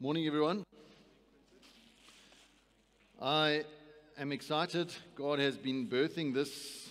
Morning, everyone. I am excited. God has been birthing this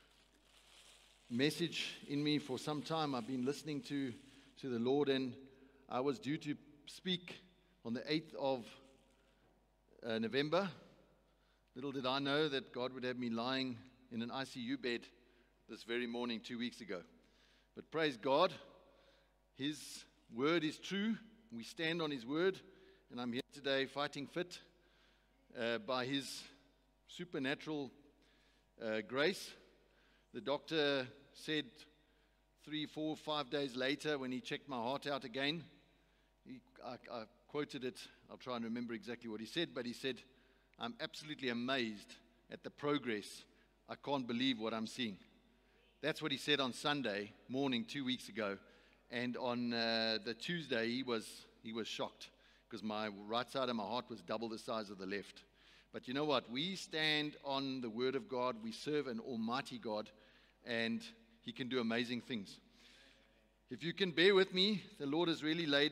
message in me for some time. I've been listening to the Lord, and I was due to speak on the 8th of November. Little did I know that God would have me lying in an ICU bed this very morning 2 weeks ago. But praise God, His word is true. We stand on His word, and I'm here today fighting fit by His supernatural grace. The doctor said 3, 4, 5 days later when he checked my heart out again, I quoted it, I'll try and remember exactly what he said, but he said, "I'm absolutely amazed at the progress. I can't believe what I'm seeing." That's what he said on Sunday morning 2 weeks ago. And on the Tuesday, he was shocked because my right side of my heart was double the size of the left. But you know what? We stand on the Word of God. We serve an almighty God, and He can do amazing things. If you can bear with me, the Lord has really laid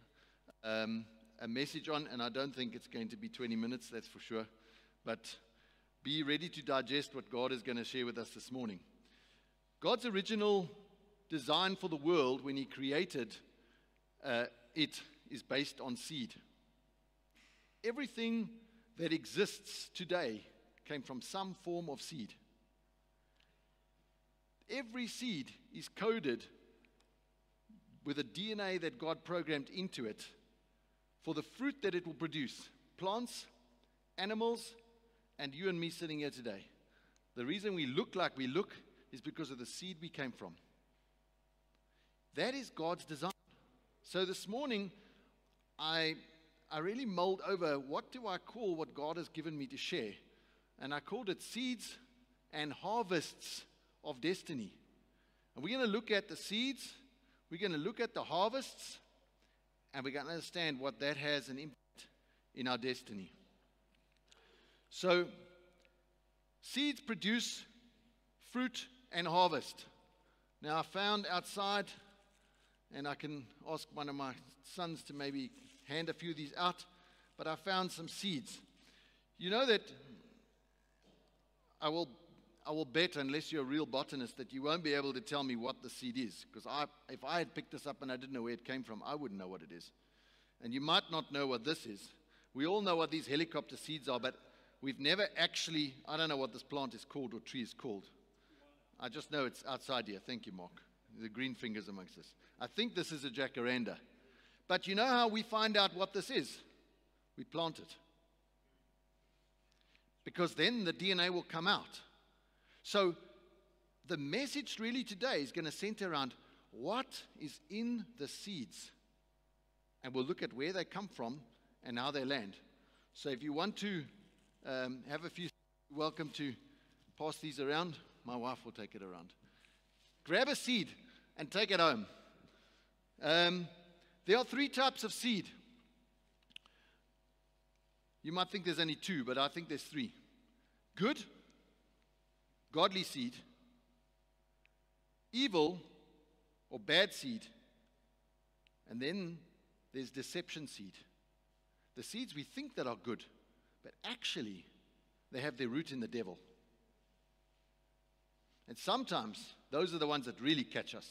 a message on, and I don't think it's going to be 20 minutes, that's for sure. But be ready to digest what God is going to share with us this morning. God's original design for the world when He created it is based on seed. Everything that exists today came from some form of seed. Every seed is coded with a DNA that God programmed into it for the fruit that it will produce. Plants, animals, and you and me sitting here today. The reason we look like we look is because of the seed we came from. That is God's design. So this morning, I really mulled over what do I call what God has given me to share. And I called it Seeds and Harvests of Destiny. And we're going to look at the seeds, we're going to look at the harvests, and we're going to understand what that has an impact in our destiny. So, seeds produce fruit and harvest. Now, I found outside, and I can ask one of my sons to maybe hand a few of these out, but I found some seeds. You know that I will bet, unless you're a real botanist, that you won't be able to tell me what the seed is. Because if I had picked this up and I didn't know where it came from, I wouldn't know what it is. And you might not know what this is. We all know what these helicopter seeds are, but we've never actually, I don't know what this plant is called or tree is called. I just know it's outside here. Thank you, Mark. The green fingers amongst us. I think this is a jacaranda. But you know how we find out what this is? We plant it. Because then the DNA will come out. So the message really today is going to center around what is in the seeds. And we'll look at where they come from and how they land. So if you want to have a few, welcome to pass these around. My wife will take it around. Grab a seed and take it home. There are 3 types of seed. You might think there's only 2, but I think there's 3. Good, godly seed, evil or bad seed, and then there's deception seed. The seeds we think that are good, but actually they have their root in the devil. And sometimes those are the ones that really catch us.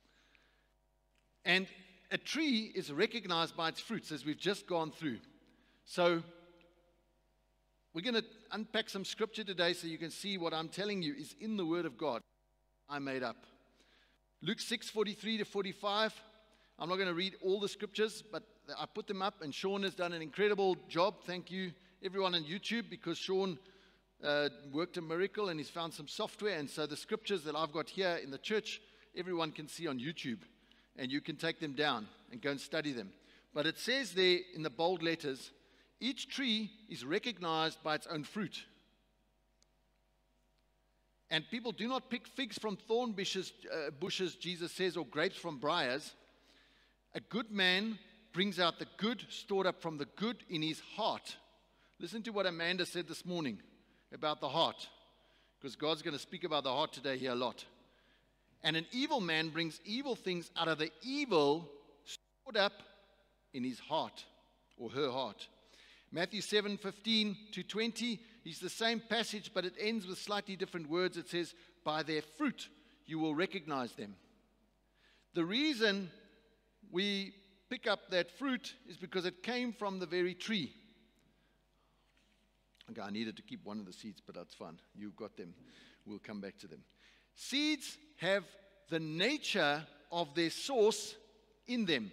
And a tree is recognized by its fruits, as we've just gone through. So we're going to unpack some scripture today so you can see what I'm telling you is in the Word of God. I made up. Luke 6:43 to 45. I'm not going to read all the scriptures, but I put them up, and Sean has done an incredible job. Thank you, everyone on YouTube, because Sean worked a miracle and he's found some software. And so the scriptures that I've got here in the church, everyone can see on YouTube. And you can take them down and go and study them. But it says there in the bold letters, each tree is recognized by its own fruit. And people do not pick figs from thorn bushes, Jesus says, or grapes from briars. A good man brings out the good stored up from the good in his heart. Listen to what Amanda said this morning about the heart, because God's going to speak about the heart today here a lot. And an evil man brings evil things out of the evil stored up in his heart. or her heart. Matthew 7:15 to 20 is the same passage, but it ends with slightly different words. It says, by their fruit you will recognize them. The reason we pick up that fruit is because it came from the very tree. Okay, I needed to keep one of the seeds, but that's fine. You've got them. We'll come back to them. Seeds have the nature of their source in them.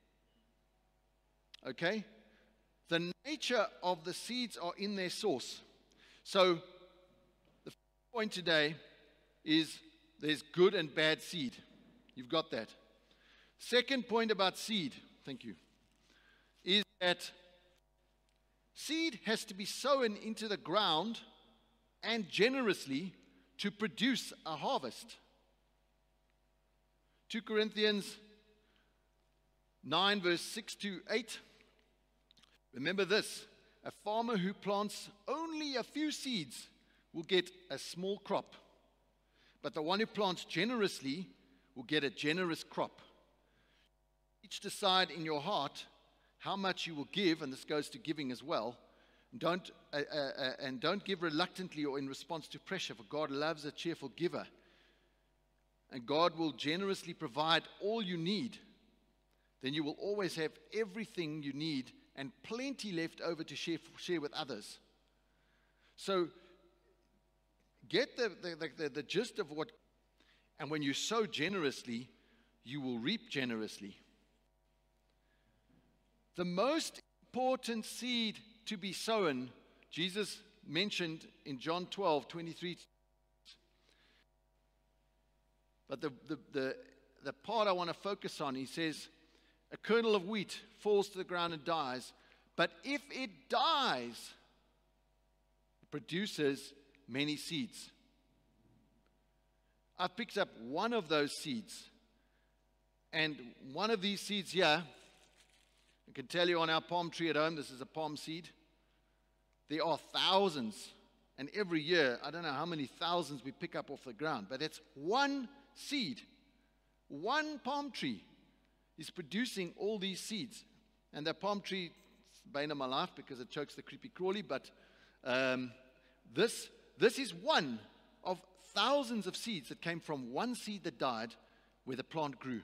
Okay? The nature of the seeds are in their source. So, the first point today is there's good and bad seed. You've got that. Second point about seed, thank you, is that seed has to be sown into the ground and generously to produce a harvest. 2 Corinthians 9 verse 6 to 8. Remember this, a farmer who plants only a few seeds will get a small crop, but the one who plants generously will get a generous crop. Each decide in your heart how much you will give, and this goes to giving as well. Don't give reluctantly or in response to pressure, for God loves a cheerful giver. And God will generously provide all you need. Then you will always have everything you need and plenty left over to share with others. So get the gist of what, and when you sow generously, you will reap generously. The most important seed to be sown, Jesus mentioned in John 12:23. But the part I want to focus on, he says, a kernel of wheat falls to the ground and dies, but if it dies, it produces many seeds. I've picked up one of those seeds, and one of these seeds here, I can tell you on our palm tree at home, this is a palm seed. There are thousands, and every year, I don't know how many thousands we pick up off the ground, but it's one seed. One palm tree is producing all these seeds. And the palm tree is the bane of my life because it chokes the creepy crawly, but this is one of thousands of seeds that came from one seed that died where the plant grew.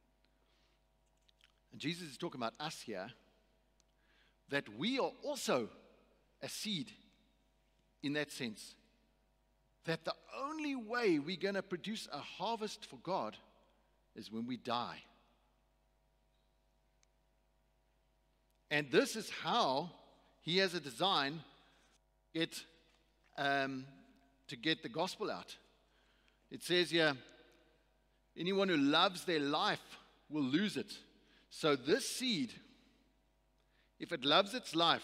And Jesus is talking about us here, that we are also a seed in that sense. That the only way we're going to produce a harvest for God is when we die. And this is how he has a design to get the gospel out. It says here, anyone who loves their life will lose it. So this seed, if it loves its life,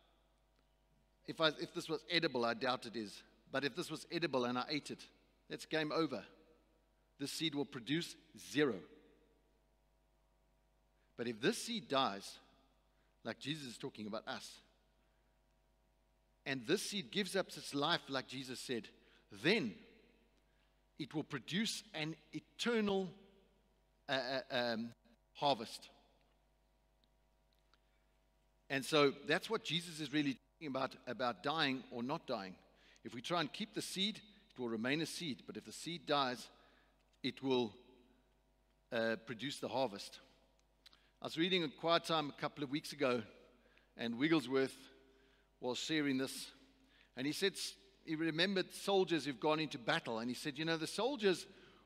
if this was edible, I doubt it is, but if this was edible and I ate it, it's game over. This seed will produce 0. But if this seed dies, like Jesus is talking about us, and this seed gives up its life like Jesus said, then it will produce an eternal harvest. And so that's what Jesus is really talking about dying or not dying. If we try and keep the seed, it will remain a seed. But if the seed dies, it will produce the harvest. I was reading a Quiet Time a couple of weeks ago, and Wigglesworth was sharing this. And he said he remembered soldiers who've gone into battle. And he said, you know, the soldiers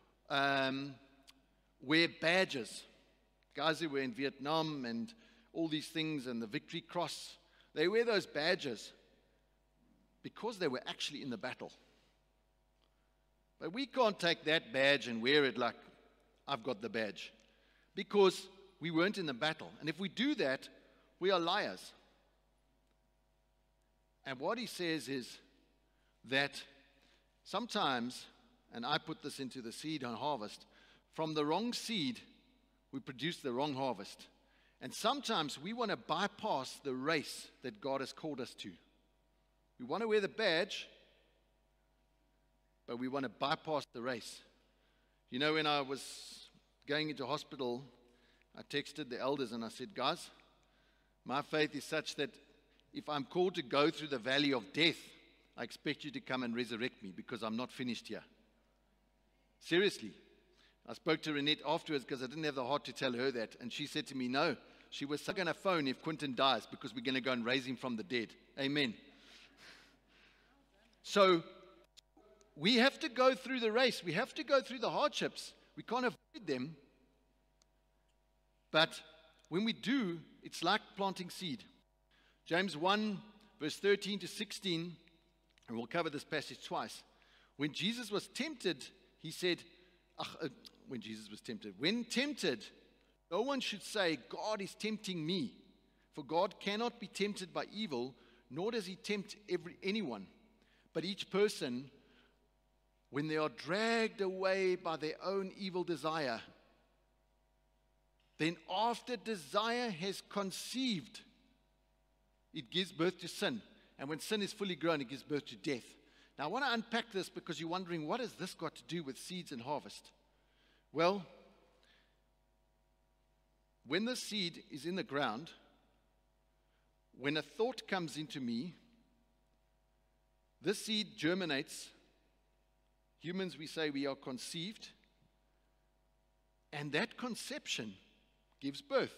wear badges. Guys who were in Vietnam and all these things and the Victory Cross, they wear those badges because they were actually in the battle. But we can't take that badge and wear it like, I've got the badge, because we weren't in the battle. And if we do that, we are liars. And what he says is that sometimes, and I put this into the seed and harvest, from the wrong seed, we produce the wrong harvest. And sometimes we want to bypass the race that God has called us to. We want to wear the badge, but we want to bypass the race. You know, when I was going into hospital, I texted the elders and I said, guys, My faith is such that if I'm called to go through the valley of death, I expect you to come and resurrect me because I'm not finished here. Seriously. I spoke to Renette afterwards because I didn't have the heart to tell her that. And she said to me, no, she was going to phone if Quentin dies because we're going to go and raise him from the dead. Amen. So we have to go through the race. We have to go through the hardships. We can't avoid them. But when we do, it's like planting seed. James 1, verse 13 to 16, and we'll cover this passage twice. When Jesus was tempted, he said, when tempted, no one should say, God is tempting me. For God cannot be tempted by evil, nor does he tempt anyone. But each person, when they are dragged away by their own evil desire, then after desire has conceived, it gives birth to sin. And when sin is fully grown, it gives birth to death. Now, I want to unpack this because you're wondering, what has this got to do with seeds and harvest? Well, when the seed is in the ground, when a thought comes into me, this seed germinates. Humans, we say we are conceived. And that conception gives birth.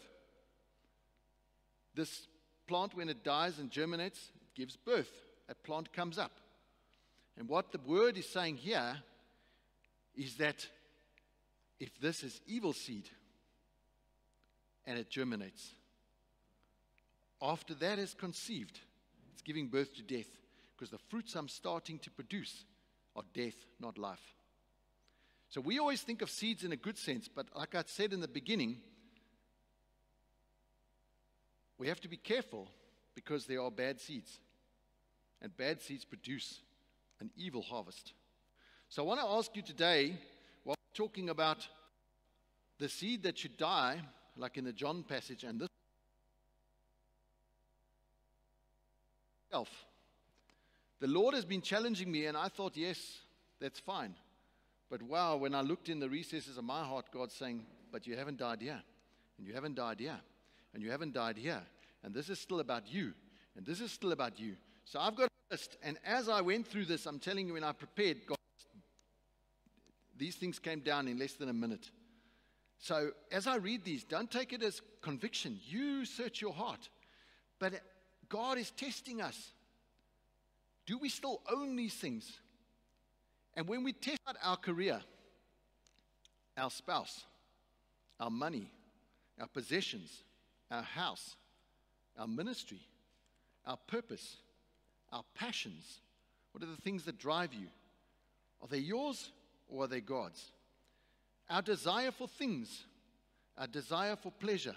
This plant, when it dies and germinates, gives birth. A plant comes up. And what the word is saying here is that if this is evil seed and it germinates, after that is conceived, it's giving birth to death, because the fruits I'm starting to produce are death, not life. So we always think of seeds in a good sense, but like I said in the beginning, we have to be careful because there are bad seeds. And bad seeds produce an evil harvest. So I want to ask you today, while we're talking about the seed that should die, like in the John passage, and this self. The Lord has been challenging me, and I thought, yes, that's fine. But wow, when I looked in the recesses of my heart, God's saying, but you haven't died here, and you haven't died here, and you haven't died here, and this is still about you, and this is still about you. So I've got a list, and as I went through this, I'm telling you, when I prepared, God, these things came down in less than a minute. So as I read these, don't take it as conviction. You search your heart. But God is testing us. Do we still own these things? And when we test out our career, our spouse, our money, our possessions, our house, our ministry, our purpose, our passions, what are the things that drive you? Are they yours or are they God's? Our desire for things, our desire for pleasure,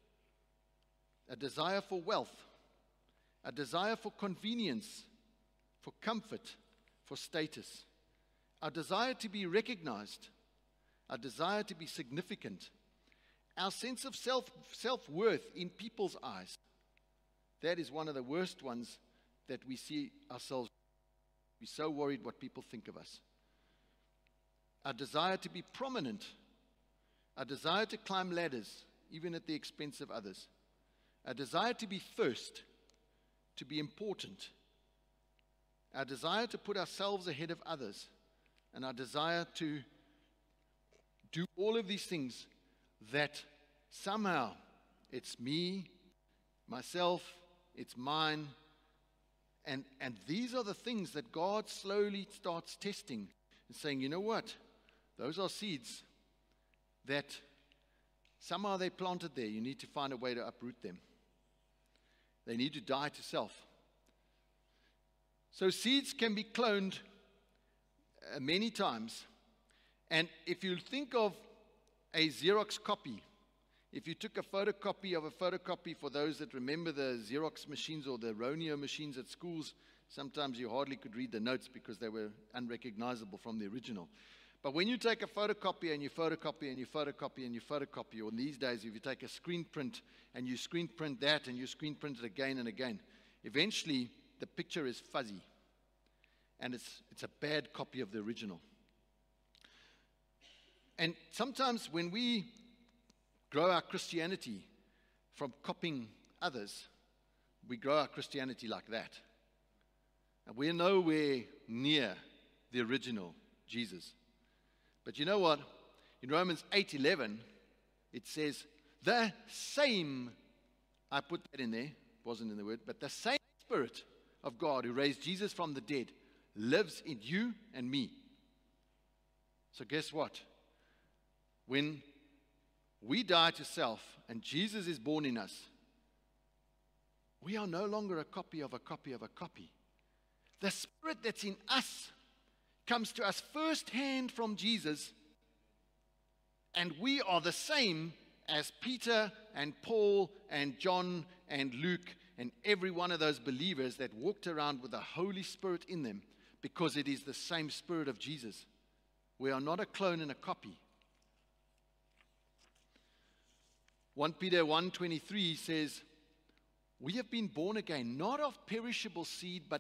a desire for wealth, a desire for convenience, for comfort, for status, our desire to be recognized, our desire to be significant, our sense of self-worth in people's eyes. That is one of the worst ones that we see ourselves. We're so worried what people think of us. Our desire to be prominent, our desire to climb ladders, even at the expense of others, our desire to be first, to be important, our desire to put ourselves ahead of others, and our desire to do all of these things that somehow it's me, myself, it's mine, and these are the things that God slowly starts testing and saying, you know what? Those are seeds that somehow they planted there. You need to find a way to uproot them. They need to die to self. So seeds can be cloned many times. And if you think of a Xerox copy, if you took a photocopy of a photocopy, for those that remember the Xerox machines or the Roneo machines at schools, sometimes you hardly could read the notes because they were unrecognizable from the original. But when you take a photocopy and you photocopy and you photocopy and you photocopy, or in these days if you take a screen print and you screen print that and you screen print it again and again, eventually the picture is fuzzy and it's a bad copy of the original. And sometimes when we grow our Christianity from copying others, we grow our Christianity like that. And we're nowhere near the original Jesus. But you know what? In Romans 8:11, it says, the same, I put that in there, wasn't in the word, but the same Spirit of God who raised Jesus from the dead lives in you and me. So guess what? When we die to self and Jesus is born in us, we are no longer a copy of a copy of a copy. The Spirit that's in us comes to us firsthand from Jesus, and we are the same as Peter and Paul and John and Luke and every one of those believers that walked around with the Holy Spirit in them, because it is the same Spirit of Jesus. We are not a clone and a copy. 1 Peter 1:23 says, we have been born again, not of perishable seed, but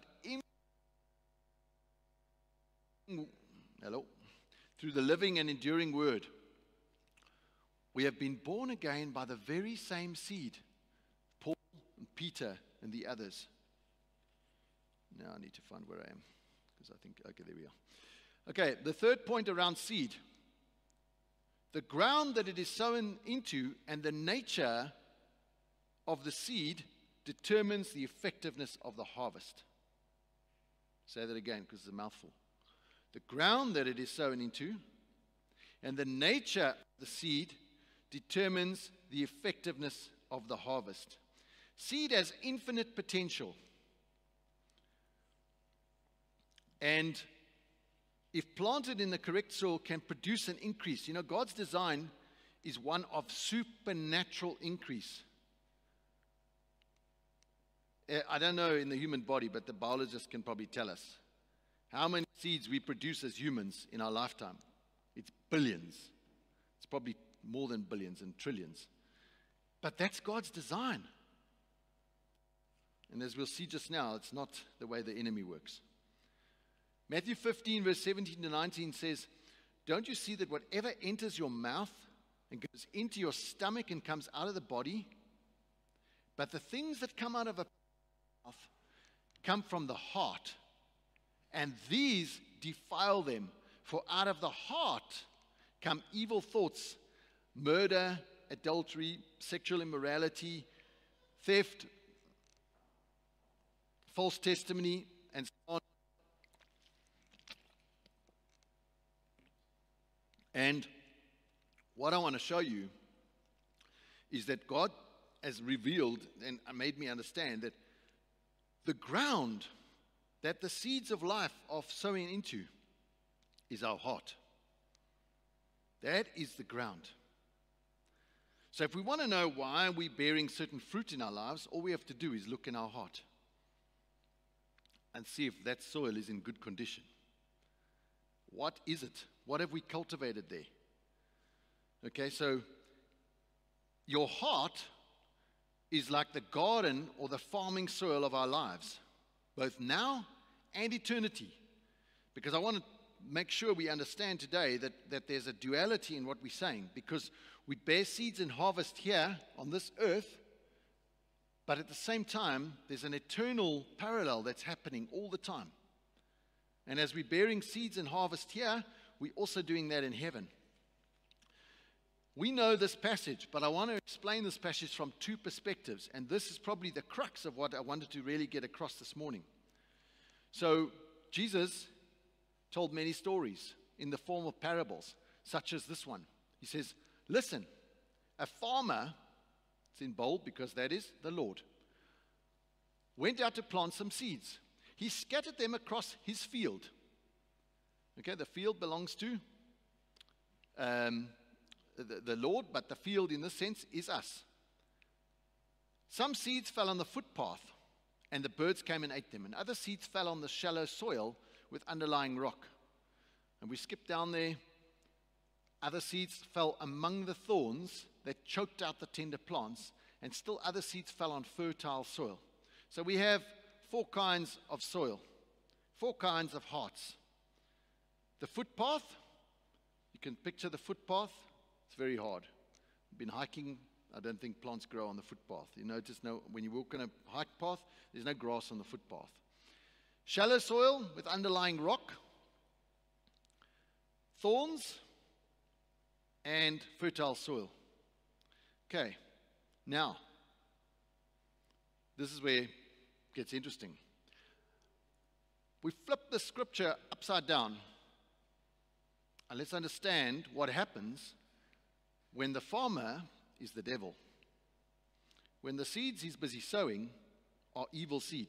through the living and enduring word. We have been born again by the very same seed, Paul and Peter and the others. Now I need to find where I am, because I think, okay, there we are. Okay, the third point around seed. The ground that it is sown into and the nature of the seed determines the effectiveness of the harvest. Say that again, because it's a mouthful. The ground that it is sown into and the nature of the seed determines the effectiveness of the harvest. Seed has infinite potential. And if planted in the correct soil, can produce an increase. You know, God's design is one of supernatural increase. I don't know in the human body, but the biologist can probably tell us how many seeds we produce as humans in our lifetime. It's billions. It's probably more than billions and trillions. But that's God's design. And as we'll see just now, it's not the way the enemy works. Matthew 15, verse 17 to 19 says, don't you see that whatever enters your mouth and goes into your stomach and comes out of the body, but the things that come out of a mouth come from the heart, and these defile them. For out of the heart come evil thoughts, murder, adultery, sexual immorality, theft, false testimony, and so on. And what I want to show you is that God has revealed and made me understand that the ground that the seeds of life are sowing into is our heart. That is the ground. So if we want to know why we're bearing certain fruit in our lives, all we have to do is look in our heart and see if that soil is in good condition. What is it? What have we cultivated there? Okay, so your heart is like the garden or the farming soil of our lives, both now and eternity. Because I want to make sure we understand today that there's a duality in what we're saying, because we bear seeds and harvest here on this earth, but at the same time, there's an eternal parallel that's happening all the time. And as we're bearing seeds and harvest here, we're also doing that in heaven. We know this passage, but I want to explain this passage from two perspectives, and this is probably the crux of what I wanted to really get across this morning. So, Jesus told many stories in the form of parables, such as this one. He says, listen, a farmer, it's in bold because that is the Lord, went out to plant some seeds. He scattered them across his field. Okay, the field belongs to the Lord, but the field in this sense is us. Some seeds fell on the footpath, and the birds came and ate them. And other seeds fell on the shallow soil with underlying rock. And we skip down there. Other seeds fell among the thorns that choked out the tender plants, and still other seeds fell on fertile soil. So we have four kinds of soil, four kinds of hearts. The footpath, you can picture the footpath. It's very hard. I've been hiking I don't think plants grow on the footpath. You notice when you walk on a hike path, there's no grass on the footpath. Shallow soil with underlying rock, thorns, and fertile soil. Okay, now, this is where it gets interesting. We flip the scripture upside down, and let's understand what happens when the farmer is the devil. When the seeds he's busy sowing are evil seed.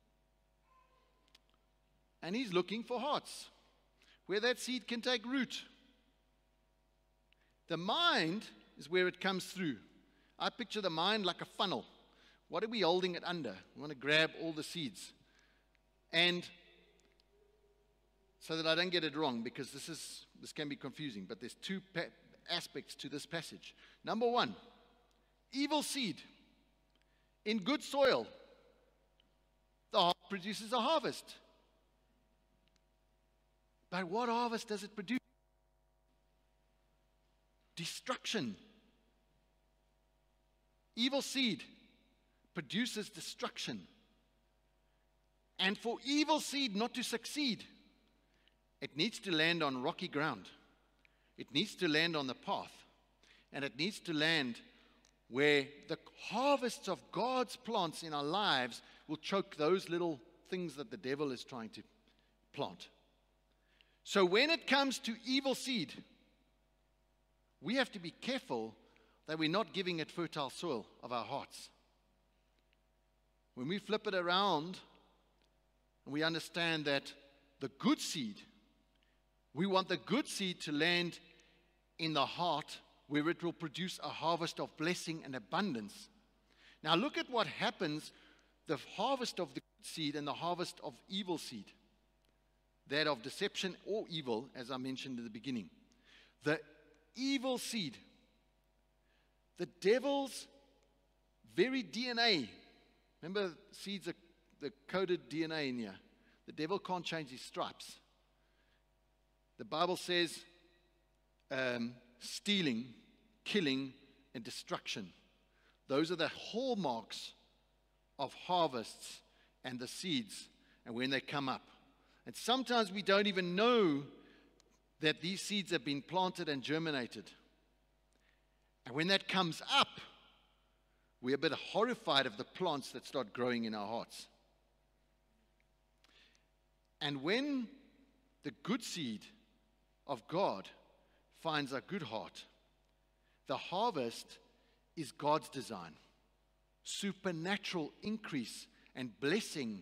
And he's looking for hearts where that seed can take root. The mind is where it comes through. I picture the mind like a funnel. What are we holding it under? We want to grab all the seeds. And so that I don't get it wrong, because this can be confusing, but there's two aspects to this passage. Number one, evil seed in good soil, the heart produces a harvest. But what harvest does it produce? Destruction. Evil seed produces destruction. And for evil seed not to succeed, it needs to land on rocky ground. It needs to land on the path. And it needs to land where the harvests of God's plants in our lives will choke those little things that the devil is trying to plant. So when it comes to evil seed, we have to be careful that we're not giving it fertile soil of our hearts. When we flip it around and we understand that the good seed, we want the good seed to land in the heart where it will produce a harvest of blessing and abundance. Now look at what happens, the harvest of the good seed and the harvest of evil seed. That of deception or evil, as I mentioned in the beginning. The evil seed, the devil's very DNA. Remember, seeds are the coded DNA in here. The devil can't change his stripes. The Bible says stealing, killing, and destruction. Those are the hallmarks of harvests and the seeds and when they come up. And sometimes we don't even know that these seeds have been planted and germinated. And when that comes up, we're a bit horrified of the plants that start growing in our hearts. And when the good seed of God finds a good heart, the harvest is God's design. Supernatural increase and blessing.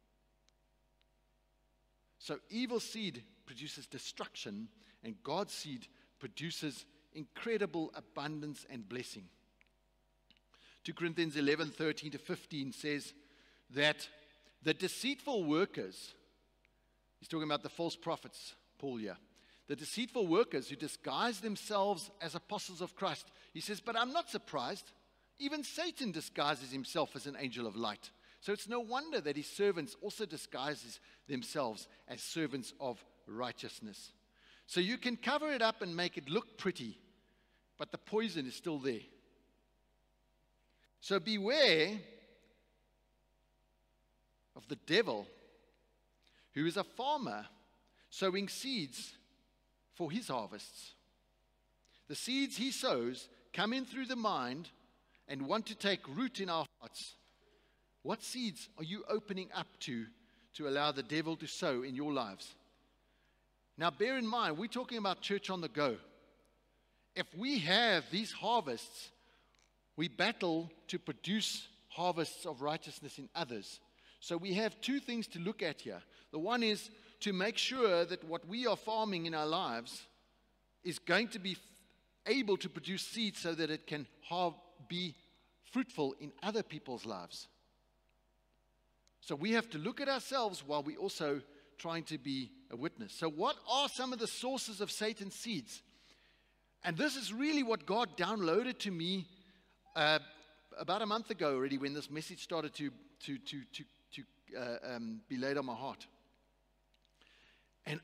So evil seed produces destruction, and God's seed produces incredible abundance and blessing. 2 Corinthians 11:13-15 says that the deceitful workers, he's talking about the false prophets, Paul here, the deceitful workers who disguise themselves as apostles of Christ. He says, but I'm not surprised. Even Satan disguises himself as an angel of light. So it's no wonder that his servants also disguise themselves as servants of righteousness. So you can cover it up and make it look pretty, but the poison is still there. So beware of the devil, who is a farmer sowing seeds for his harvests. The seeds he sows come in through the mind and want to take root in our hearts. What seeds are you opening up to allow the devil to sow in your lives? Now bear in mind, we're talking about church on the go. If we have these harvests, we battle to produce harvests of righteousness in others. So we have two things to look at here. The one is to make sure that what we are farming in our lives is going to be able to produce seeds so that it can be fruitful in other people's lives. So we have to look at ourselves while we also trying to be a witness. So what are some of the sources of Satan's seeds? And this is really what God downloaded to me about a month ago already, when this message started to be laid on my heart. And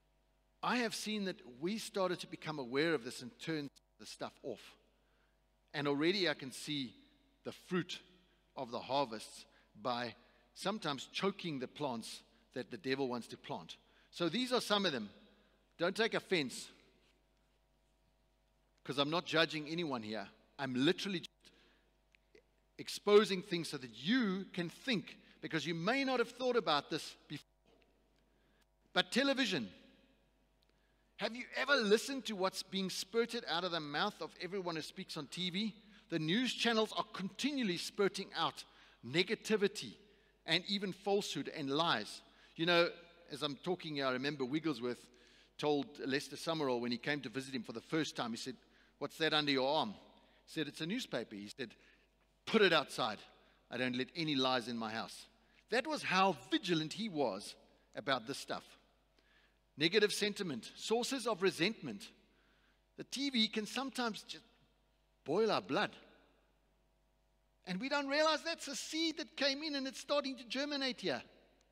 I have seen that we started to become aware of this and turn the stuff off. And already I can see the fruit of the harvests by sometimes choking the plants that the devil wants to plant. So these are some of them. Don't take offense, because I'm not judging anyone here. I'm literally just exposing things so that you can think, because you may not have thought about this before. But television. Have you ever listened to what's being spurted out of the mouth of everyone who speaks on TV? The news channels are continually spurting out negativity and even falsehood and lies. You know, as I'm talking here, I remember Wigglesworth told Lester Summerall when he came to visit him for the first time, he said, "What's that under your arm?" He said, "It's a newspaper." He said, "Put it outside. I don't let any lies in my house." That was how vigilant he was about this stuff. Negative sentiment, sources of resentment. The TV can sometimes just boil our blood. And we don't realize that's a seed that came in and it's starting to germinate here.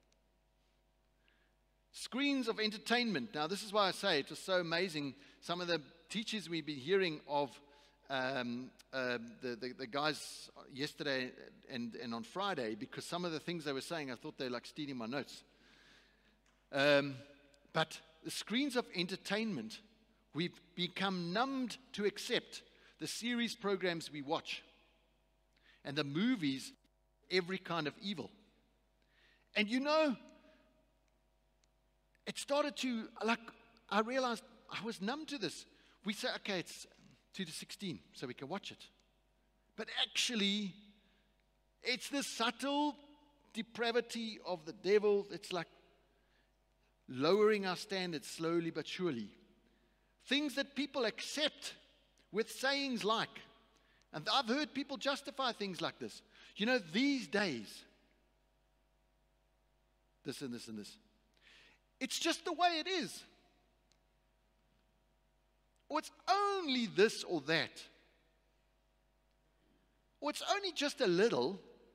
Screens of entertainment. Now, this is why I say it was so amazing. Some of the teachers we've been hearing of, the guys yesterday and on Friday, because some of the things they were saying, I thought they were like stealing my notes. But the screens of entertainment, we've become numbed to accept the series programs we watch and the movies, every kind of evil. And you know, it started to, like, I realized I was numb to this. We say, okay, it's 2 to 16, so we can watch it. But actually, it's the subtle depravity of the devil. It's like lowering our standards slowly but surely. Things that people accept with sayings like, and I've heard people justify things like this. You know, these days, this and this and this. It's just the way it is. Or it's only this or that. Or it's only just a little.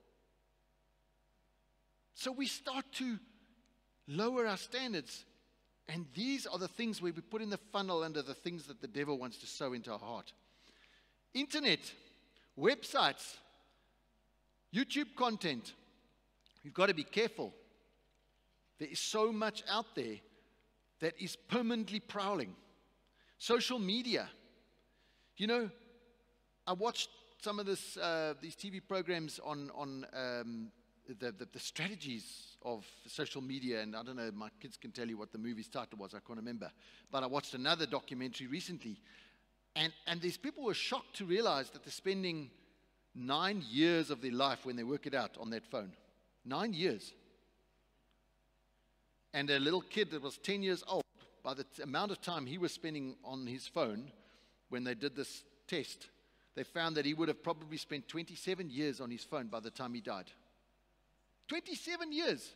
So we start to lower our standards. And these are the things where we put in the funnel under the things that the devil wants to sow into our heart. Internet, websites, YouTube content. You've got to be careful. There is so much out there that is permanently prowling. Social media. You know, I watched some of these TV programs on the strategies of social media, and I don't know, my kids can tell you what the movie's title was, I can't remember. But I watched another documentary recently, and these people were shocked to realize that they're spending 9 years of their life when they work it out on that phone. 9 years. And a little kid that was 10 years old, by the amount of time he was spending on his phone when they did this test, they found that he would have probably spent 27 years on his phone by the time he died. 27 years.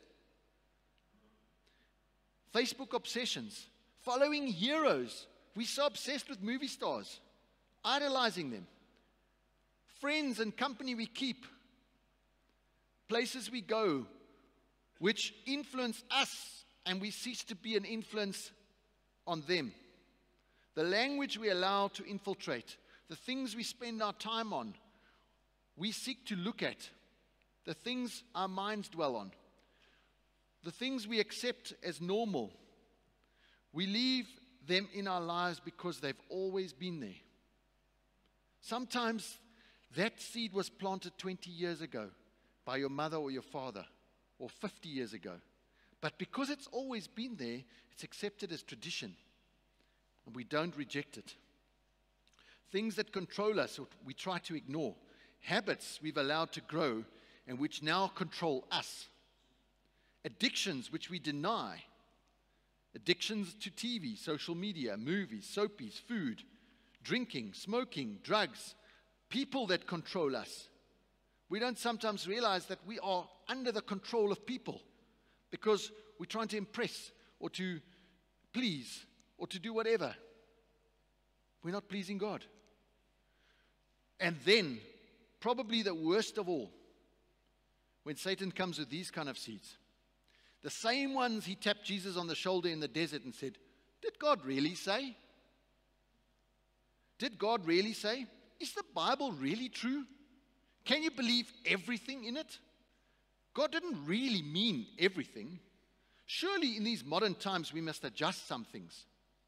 Facebook obsessions. Following heroes. We're so obsessed with movie stars. Idolizing them. Friends and company we keep. Places we go, which influence us, and we cease to be an influence on them. The language we allow to infiltrate. The things we spend our time on. We seek to look at. The things our minds dwell on. The things we accept as normal. We leave them in our lives because they've always been there. Sometimes that seed was planted 20 years ago by your mother or your father, or 50 years ago. But because it's always been there, it's accepted as tradition. And we don't reject it. Things that control us, we try to ignore. Habits we've allowed to grow and which now control us. Addictions which we deny. Addictions to TV, social media, movies, soapies, food, drinking, smoking, drugs. People that control us. We don't sometimes realize that we are under the control of people because we're trying to impress or to please or to do whatever. We're not pleasing God. And then, probably the worst of all, when Satan comes with these kind of seeds, the same ones he tapped Jesus on the shoulder in the desert and said, "Did God really say? Did God really say?" is the Bible really true? Can you believe everything in it? God didn't really mean everything. Surely in these modern times we must adjust some things.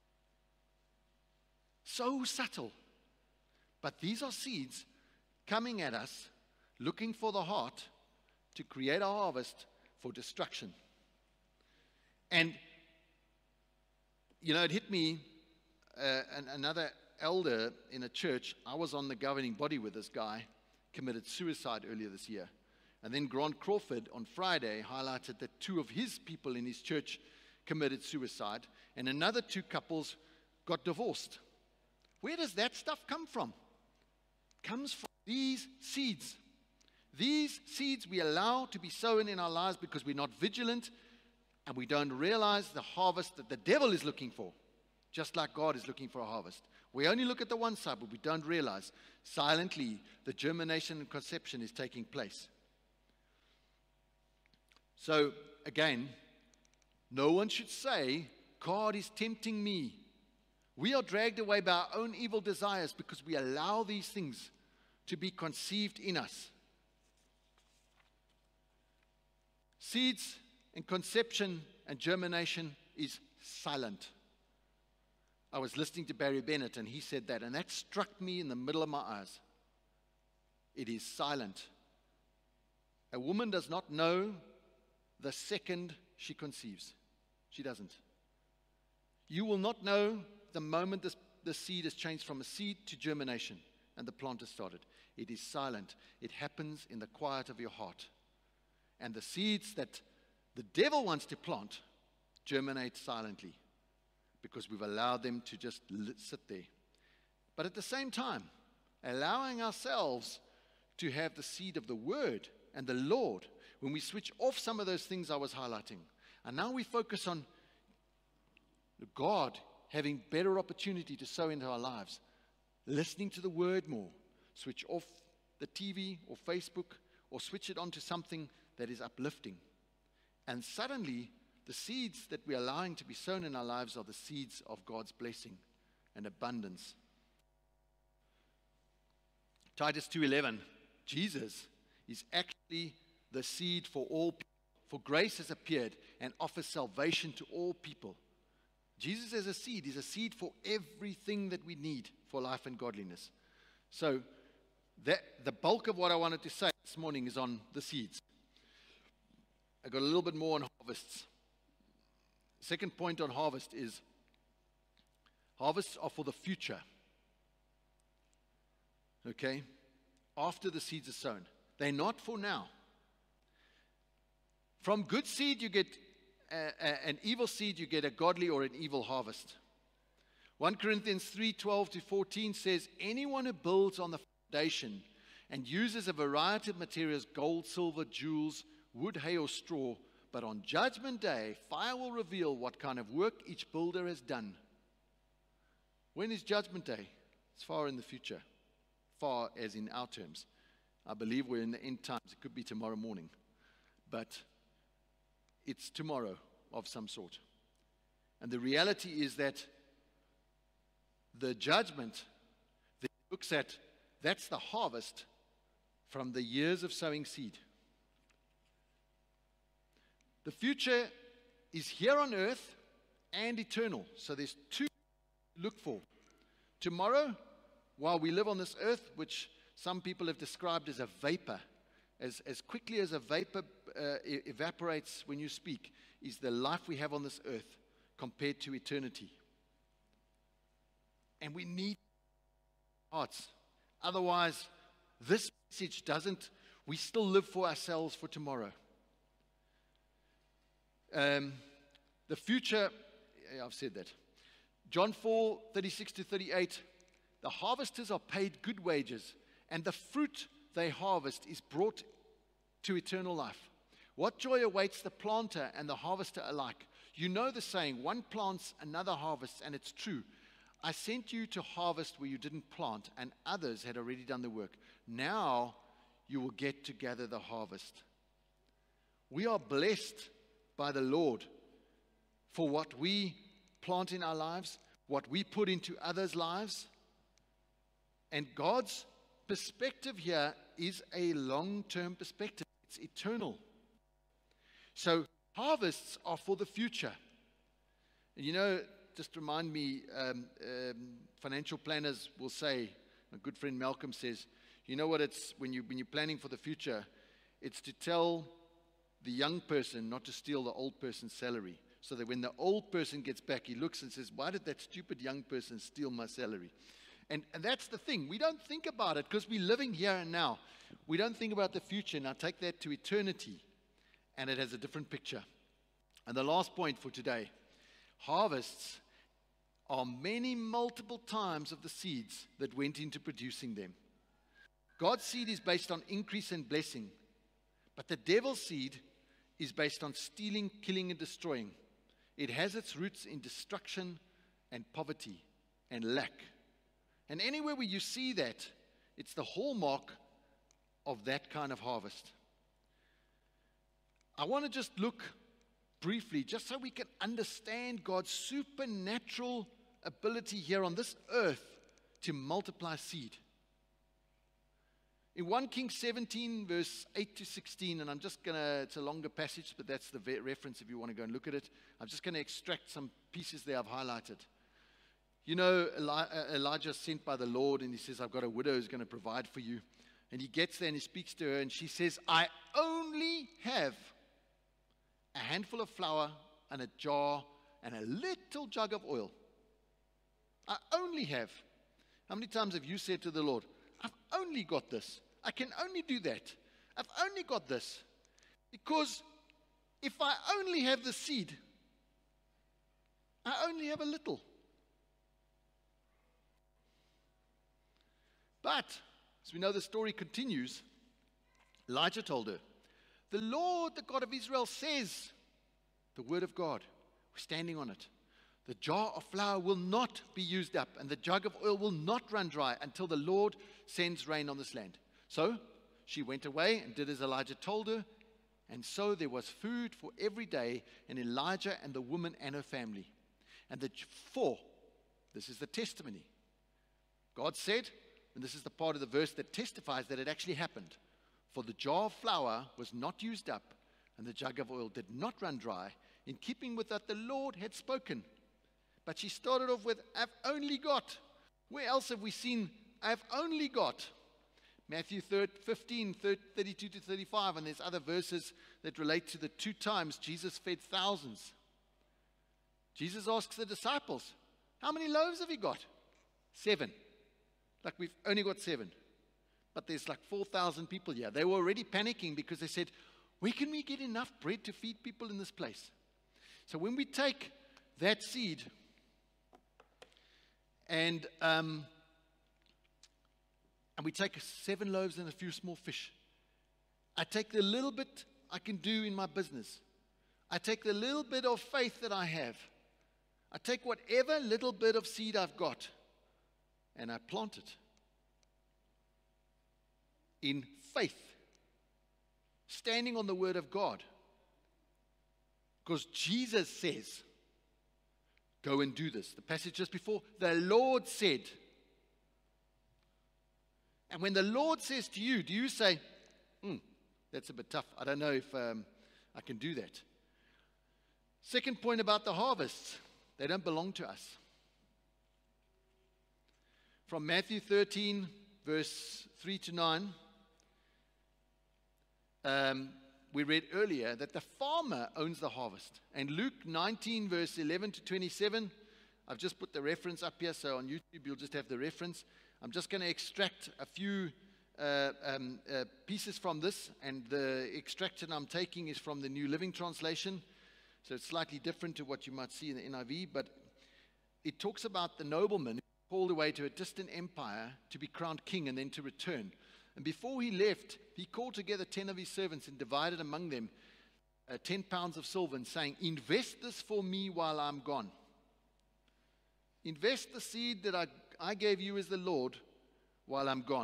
So subtle. But these are seeds coming at us, looking for the heart to create a harvest for destruction. And, it hit me, another elder in a church. I was on the governing body with this guy, committed suicide earlier this year. And then Grant Crawford on Friday highlighted that 2 of his people in his church committed suicide, and another 2 couples got divorced. Where does that stuff come from? It comes from these seeds. These seeds we allow to be sown in our lives because we're not vigilant and we don't realize the harvest that the devil is looking for, just like God is looking for a harvest. We only look at the one side, but we don't realize silently the germination and conception is taking place. So, again, no one should say, God is tempting me. We are dragged away by our own evil desires because we allow these things to be conceived in us. Seeds and conception and germination is silent. I was listening to Barry Bennett and he said that, and that struck me in the middle of my eyes. It is silent. A woman does not know the second she conceives. She doesn't. You will not know the moment the seed has changed from a seed to germination and the plant has started. It is silent. It happens in the quiet of your heart. And the seeds that the devil wants to plant germinate silently because we've allowed them to just sit there. But at the same time, allowing ourselves to have the seed of the Word and the Lord, when we switch off some of those things I was highlighting, and now we focus on God having better opportunity to sow into our lives, listening to the Word more, switch off the TV or Facebook or switch it on to something that is uplifting. And suddenly, the seeds that we're allowing to be sown in our lives are the seeds of God's blessing and abundance. Titus 2:11, Jesus is actually the seed for all people. For grace has appeared and offers salvation to all people. Jesus as a seed is a seed for everything that we need for life and godliness. So the bulk of what I wanted to say this morning is on the seeds. I got a little bit more on harvests. Second point on harvest is harvests are for the future. Okay? After the seeds are sown. They're not for now. From good seed you get an evil seed, you get a godly or an evil harvest. 1 Corinthians 3:12-14 says, anyone who builds on the foundation and uses a variety of materials, gold, silver, jewels, wood, hay, or straw, but on judgment day, fire will reveal what kind of work each builder has done. When is judgment day? It's far in the future. Far as in our terms. I believe we're in the end times. It could be tomorrow morning. But it's tomorrow of some sort. And the reality is that the judgment that looks at, that's the harvest from the years of sowing seed. The future is here on earth and eternal. So there's 2 to look for. Tomorrow, while we live on this earth, which some people have described as a vapor, as quickly as a vapor evaporates when you speak, is the life we have on this earth compared to eternity. And we need hearts. Otherwise, this message we still live for ourselves for tomorrow. The future, I've said that. John 4:36-38, the harvesters are paid good wages, and the fruit they harvest is brought to eternal life. What joy awaits the planter and the harvester alike? You know the saying, one plants, another harvests, and it's true. I sent you to harvest where you didn't plant, and others had already done the work. Now you will get to gather the harvest. We are blessed by the Lord for what we plant in our lives, what we put into others' lives. And God's perspective here is a long-term perspective. It's eternal. So harvests are for the future. And you know, just remind me, financial planners will say, my good friend Malcolm says, you know what it's, when you're planning for the future, it's to tell the young person not to steal the old person's salary. So that when the old person gets back, he looks and says, why did that stupid young person steal my salary? And that's the thing. We don't think about it because we're living here and now. We don't think about the future. Now take that to eternity, and it has a different picture. And the last point for today, harvests are many multiple times of the seeds that went into producing them. God's seed is based on increase and blessing, but the devil's seed is based on stealing, killing, and destroying. It has its roots in destruction and poverty and lack. And anywhere where you see that, it's the hallmark of that kind of harvest. I want to just look briefly, just so we can understand God's supernatural ability here on this earth to multiply seed. In 1 Kings 17, verse 8 to 16, and I'm just going to, it's a longer passage, but that's the reference if you want to go and look at it. I'm just going to extract some pieces there I've highlighted. You know, Elijah sent by the Lord, and he says, I've got a widow who's going to provide for you. And he gets there and he speaks to her, and she says, I only have a handful of flour and a jar and a little jug of oil. I only have. How many times have you said to the Lord, I've only got this. I can only do that. I've only got this. Because if I only have the seed, I only have a little. But, as we know the story continues, Elijah told her, the Lord, the God of Israel, says, the word of God, we're standing on it. The jar of flour will not be used up, and the jug of oil will not run dry until the Lord sends rain on this land. So she went away and did as Elijah told her, and so there was food for every day in Elijah and the woman and her family. And this is the testimony. God said, and this is the part of the verse that testifies that it actually happened. For the jar of flour was not used up, and the jug of oil did not run dry, in keeping with that the Lord had spoken. But she started off with, I've only got. Where else have we seen, I've only got? Matthew 15, 32 to 35, and there's other verses that relate to the 2 times Jesus fed thousands. Jesus asks the disciples, how many loaves have you got? 7. Like we've only got 7. But there's like 4,000 people here. They were already panicking because they said, where can we get enough bread to feed people in this place? So when we take that seed and we take 7 loaves and a few small fish, I take the little bit I can do in my business. I take the little bit of faith that I have. I take whatever little bit of seed I've got, and I plant it in faith, standing on the word of God. Because Jesus says, go and do this. The passage just before, the Lord said. And when the Lord says to you, do you say, that's a bit tough. I don't know if I can do that. Second point about the harvests, they don't belong to us. From Matthew 13, verse 3 to 9, we read earlier that the farmer owns the harvest. And Luke 19, verse 11 to 27, I've just put the reference up here, so on YouTube you'll just have the reference. I'm just going to extract a few pieces from this, and the extraction I'm taking is from the New Living Translation, so it's slightly different to what you might see in the NIV, but it talks about the nobleman who called away to a distant empire to be crowned king and then to return. And before he left, he called together 10 of his servants and divided among them 10 pounds of silver, and saying, invest this for me while I'm gone. Invest the seed that I gave you as the Lord while I'm gone.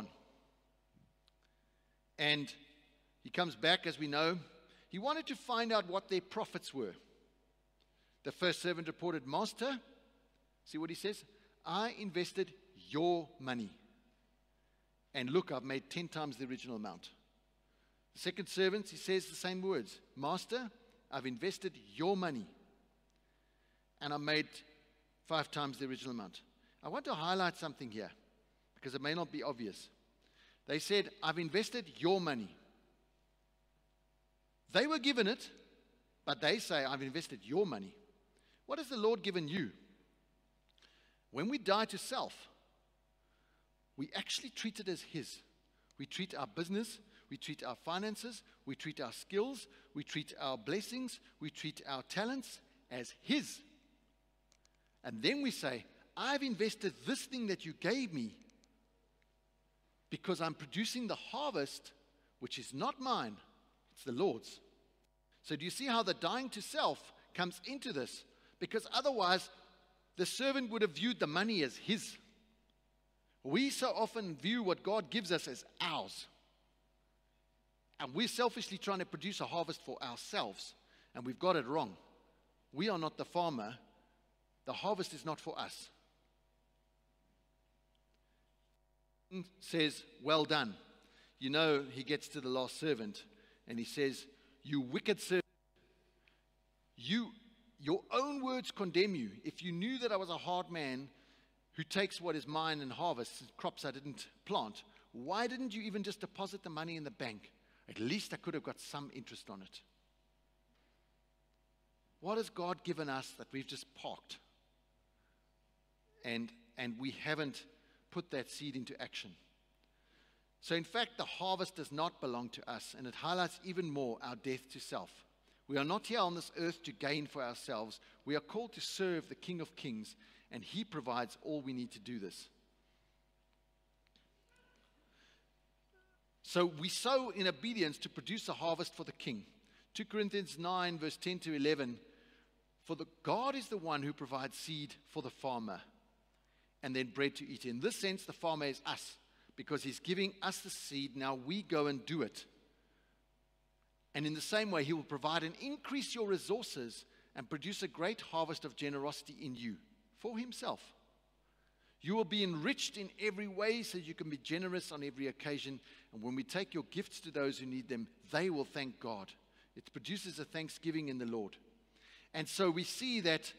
And he comes back, as we know. He wanted to find out what their profits were. The first servant reported, Master, see what he says? I invested your money, and look, I've made 10 times the original amount. The second servant, he says the same words. Master, I've invested your money, and I made 5 times the original amount. I want to highlight something here, because it may not be obvious. They said, I've invested your money. They were given it, but they say, I've invested your money. What has the Lord given you? When we die to self, we actually treat it as His. We treat our business, we treat our finances, we treat our skills, we treat our blessings, we treat our talents as His. And then we say, I've invested this thing that you gave me because I'm producing the harvest, which is not mine, it's the Lord's. So do you see how the dying to self comes into this? Because otherwise, the servant would have viewed the money as his. We so often view what God gives us as ours. And we're selfishly trying to produce a harvest for ourselves. And we've got it wrong. We are not the farmer. The harvest is not for us. It says, well done. You know, he gets to the last servant and he says, you wicked servant, your own words condemn you. If you knew that I was a hard man who takes what is mine and harvests crops I didn't plant, why didn't you even just deposit the money in the bank? At least I could have got some interest on it. What has God given us that we've just parked? And we haven't put that seed into action. So in fact, the harvest does not belong to us, and it highlights even more our death to self. We are not here on this earth to gain for ourselves. We are called to serve the King of Kings, and He provides all we need to do this. So we sow in obedience to produce a harvest for the King. 2 Corinthians 9, verse 10 to 11. For God is the one who provides seed for the farmer and then bread to eat. In this sense, the farmer is us, because He's giving us the seed. Now we go and do it. And in the same way, He will provide and increase your resources and produce a great harvest of generosity in you for Himself. You will be enriched in every way so you can be generous on every occasion. And when we take your gifts to those who need them, they will thank God. It produces a thanksgiving in the Lord. And so we see that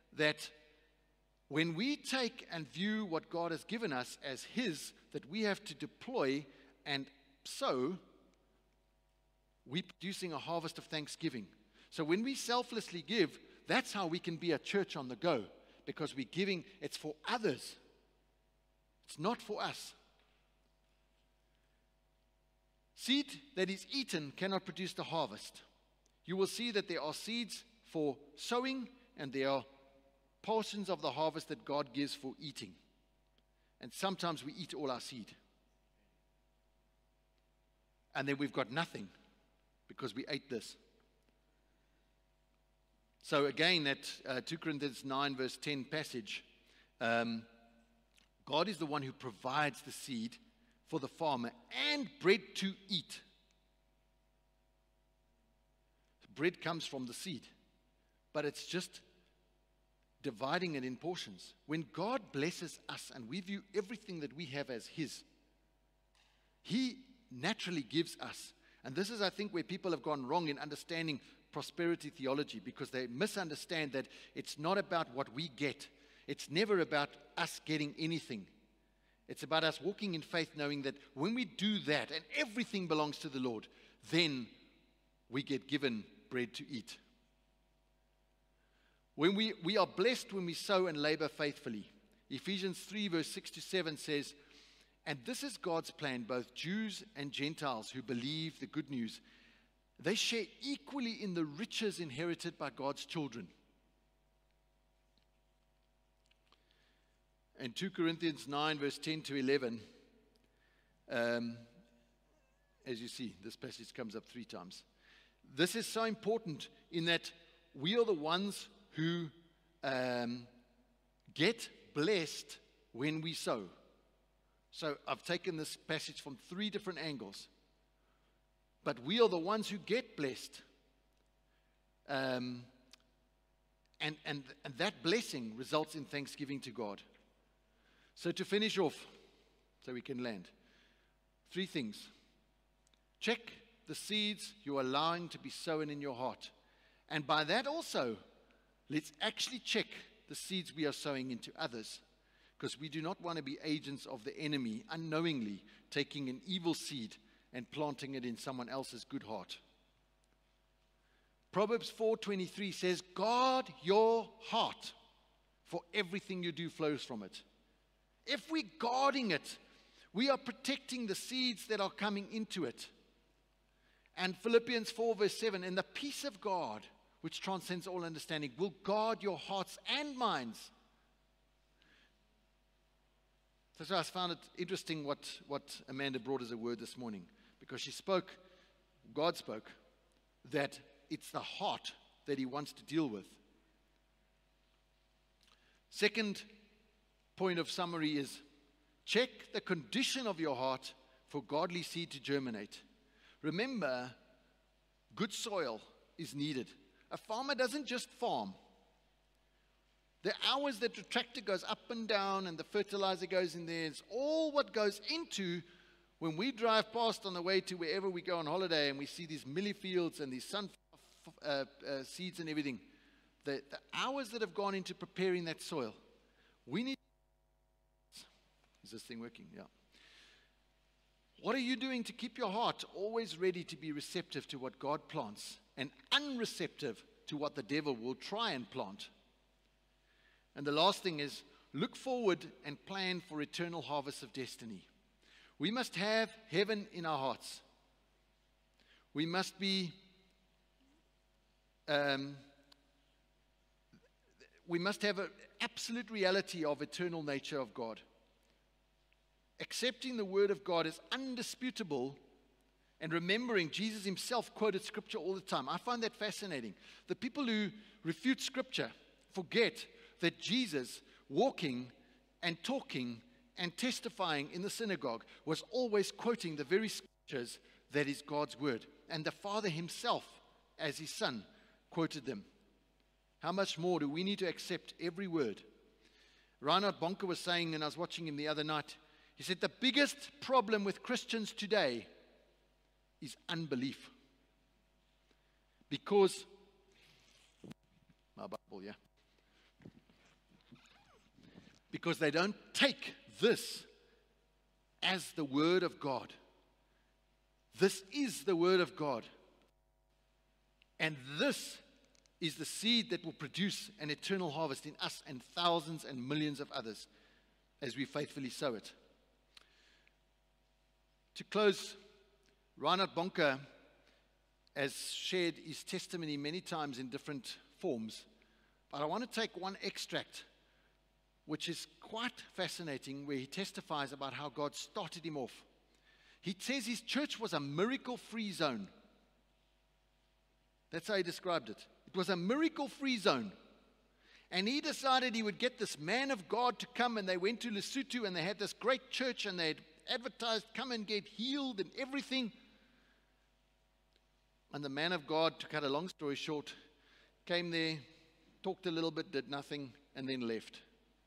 when we take and view what God has given us as His, that we have to deploy and sow, we're producing a harvest of thanksgiving. So when we selflessly give, that's how we can be a church on the go, because we're giving, it's for others. It's not for us. Seed that is eaten cannot produce the harvest. You will see that there are seeds for sowing, and there are portions of the harvest that God gives for eating. And sometimes we eat all our seed. And then we've got nothing because we ate this. So again, that 2 Corinthians 9 verse 10 passage, God is the one who provides the seed for the farmer and bread to eat. Bread comes from the seed, but it's just dividing it in portions. When God blesses us and we view everything that we have as His, He naturally gives us. And this is, I think, where people have gone wrong in understanding prosperity theology, because they misunderstand that it's not about what we get. It's never about us getting anything. It's about us walking in faith, knowing that when we do that and everything belongs to the Lord, then we get given bread to eat. When we are blessed when we sow and labor faithfully. Ephesians 3 verse 6 to 7 says, and this is God's plan, both Jews and Gentiles who believe the good news. They share equally in the riches inherited by God's children. And 2 Corinthians 9 verse 10 to 11, as you see, this passage comes up 3 times. This is so important in that we are the ones who get blessed when we sow. So I've taken this passage from 3 different angles. But we are the ones who get blessed. And that blessing results in thanksgiving to God. So to finish off, so we can land. Three things. Check the seeds you're allowing to be sown in your heart. And by that also, let's actually check the seeds we are sowing into others. Because we do not want to be agents of the enemy, unknowingly taking an evil seed and planting it in someone else's good heart. Proverbs 4:23 says, guard your heart, for everything you do flows from it. If we're guarding it, we are protecting the seeds that are coming into it. And Philippians 4 verse 7, and the peace of God, which transcends all understanding, will guard your hearts and minds. So I found it interesting what Amanda brought as a word this morning, because God spoke, that it's the heart that he wants to deal with. Second point of summary is, check the condition of your heart for godly seed to germinate. Remember, good soil is needed. A farmer doesn't just farm. The hours that the tractor goes up and down and the fertilizer goes in there, it's all what goes into when we drive past on the way to wherever we go on holiday and we see these millie fields and these sunflower seeds and everything. The hours that have gone into preparing that soil. We need. Is this thing working? Yeah. What are you doing to keep your heart always ready to be receptive to what God plants and unreceptive to what the devil will try and plant? And the last thing is, look forward and plan for eternal harvests of destiny. We must have heaven in our hearts. We must be, we must have an absolute reality of eternal nature of God. Accepting the word of God is undisputable, and remembering Jesus himself quoted scripture all the time. I find that fascinating. The people who refute scripture forget that Jesus, walking and talking and testifying in the synagogue, was always quoting the very scriptures that is God's word. And the Father himself, as his Son, quoted them. How much more do we need to accept every word? Reinhard Bonke was saying, and I was watching him the other night, he said, the biggest problem with Christians today is unbelief. Because, my Bible, yeah. Because they don't take this as the word of God. This is the word of God. And this is the seed that will produce an eternal harvest in us and thousands and millions of others as we faithfully sow it. To close, Reinhard Bonke has shared his testimony many times in different forms. But I want to take one extract, which is quite fascinating, where he testifies about how God started him off. He says his church was a miracle-free zone. That's how he described it. It was a miracle-free zone. And he decided he would get this man of God to come, and they went to Lesotho, and they had this great church, and they had advertised, come and get healed and everything. And the man of God, to cut a long story short, came there, talked a little bit, did nothing, and then left.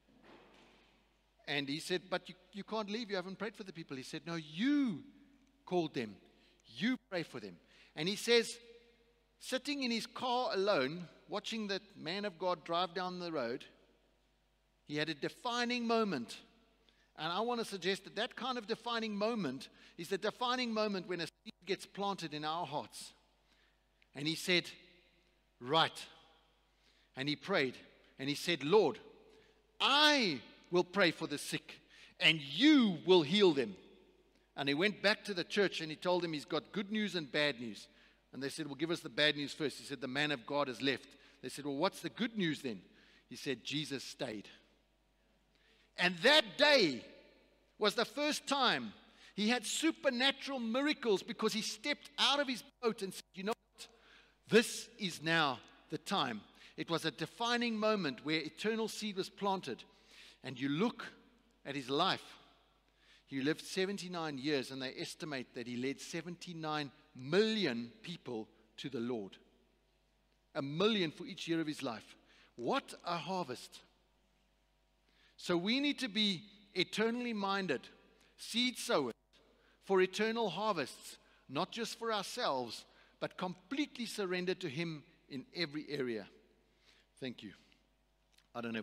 And he said, but you can't leave, you haven't prayed for the people. He said, no, you called them. You pray for them. And he says, sitting in his car alone, watching that man of God drive down the road, he had a defining moment. And I want to suggest that that kind of defining moment is the defining moment when a seed gets planted in our hearts. And he said, right. And he prayed. And he said, Lord, I will pray for the sick, and you will heal them. And he went back to the church, and he told them he's got good news and bad news. And they said, well, give us the bad news first. He said, the man of God has left. They said, well, what's the good news then? He said, Jesus stayed. And that day was the first time he had supernatural miracles, because he stepped out of his boat and said, you know what? This is now the time. It was a defining moment where eternal seed was planted. And you look at his life. He lived 79 years, and they estimate that he led 79 million people to the Lord. 1 million for each year of his life. What a harvest. So we need to be eternally minded, seed sowers, for eternal harvests, not just for ourselves, but completely surrendered to Him in every area. Thank you. I don't know.